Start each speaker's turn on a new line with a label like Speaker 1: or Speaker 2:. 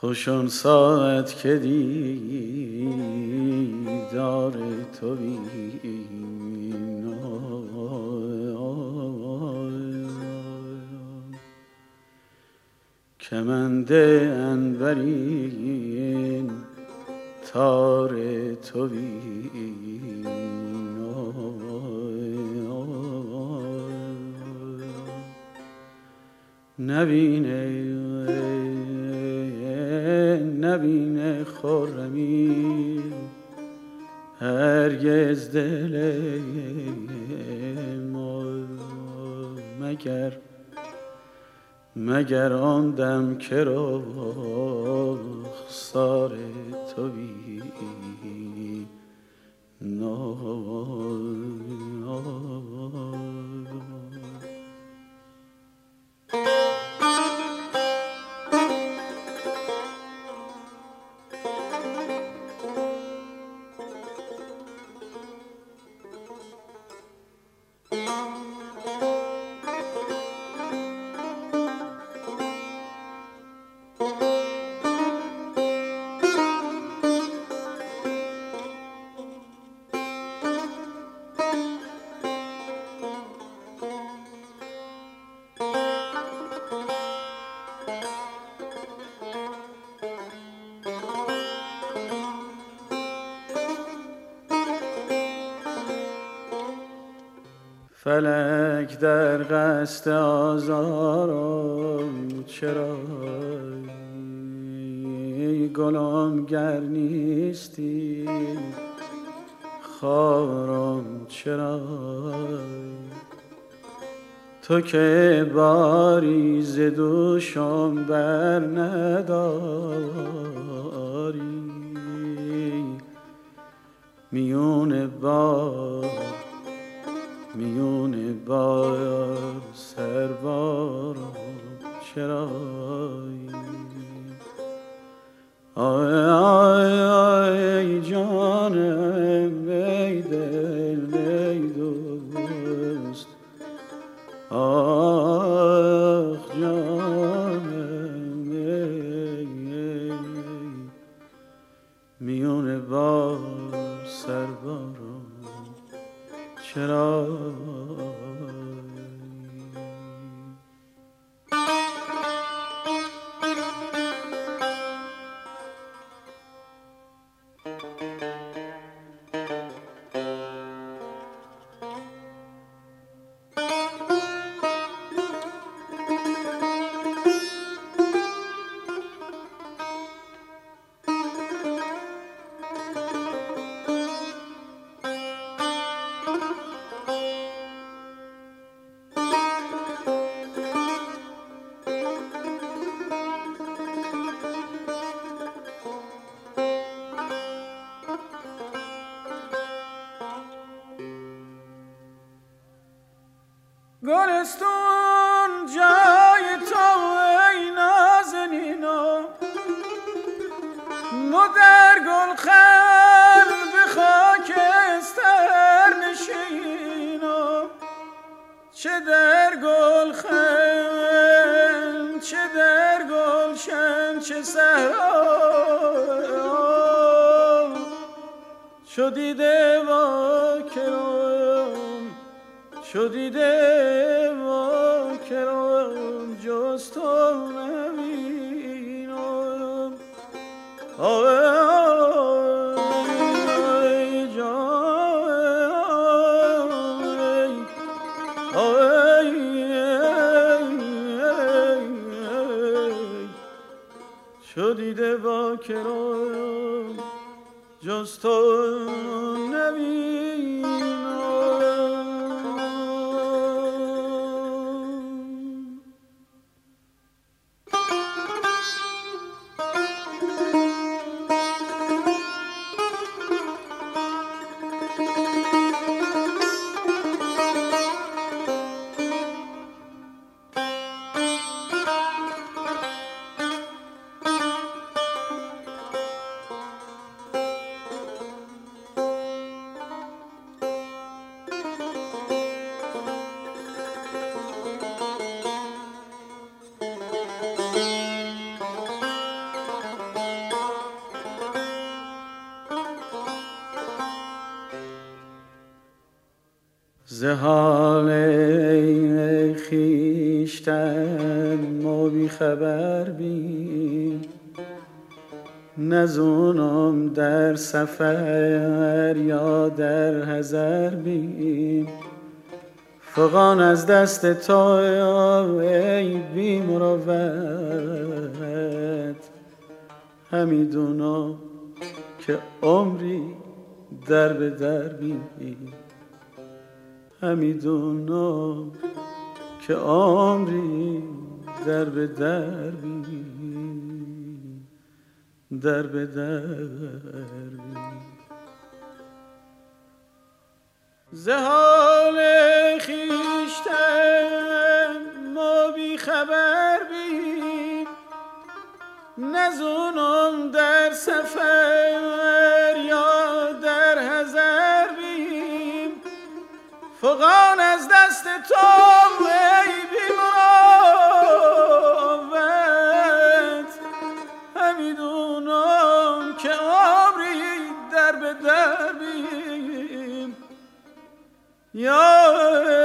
Speaker 1: خوش آن ساعت که دیدار تو بینم، کمند عنبرین تار تو بینم، نبینه خرمی هرگز دل ما، مگر آن دم که رخسار تو بینم. فلک در قصد آزارم چرا گلم گر نیستی، خارم چرا تو که باری ز دوشم بر نداری، میون بار سربارم چرا، آی جانم ای دل ای دوست، آخ جانم ای میون بار سربارم چرا. گلستون جای تو ای نازنینا، مو در گلخن به خاکستر نشینم، چه در گلخن چه در گلشن چه صحرا، چو دیده وا کرم چو دیده وا کرم جز تو نبینم، آی جان چو دیده وا کرم جز تو نبینم. ز حال خویشتن ما بی خبر بیم، نزونم در سفر یا در حضر بیم. فغان از دست تو ای بی مروت، همیدونم که عمری در به در بیم، همیدونم که عمری در به در بیم، در به در بیم. ز حال خویشتن ما بی خبر بیم، نزونم در سفر یا در حضر بیم. فغان از دست تو ای بی مروت، همیدونم که عمری در به در بیم. یا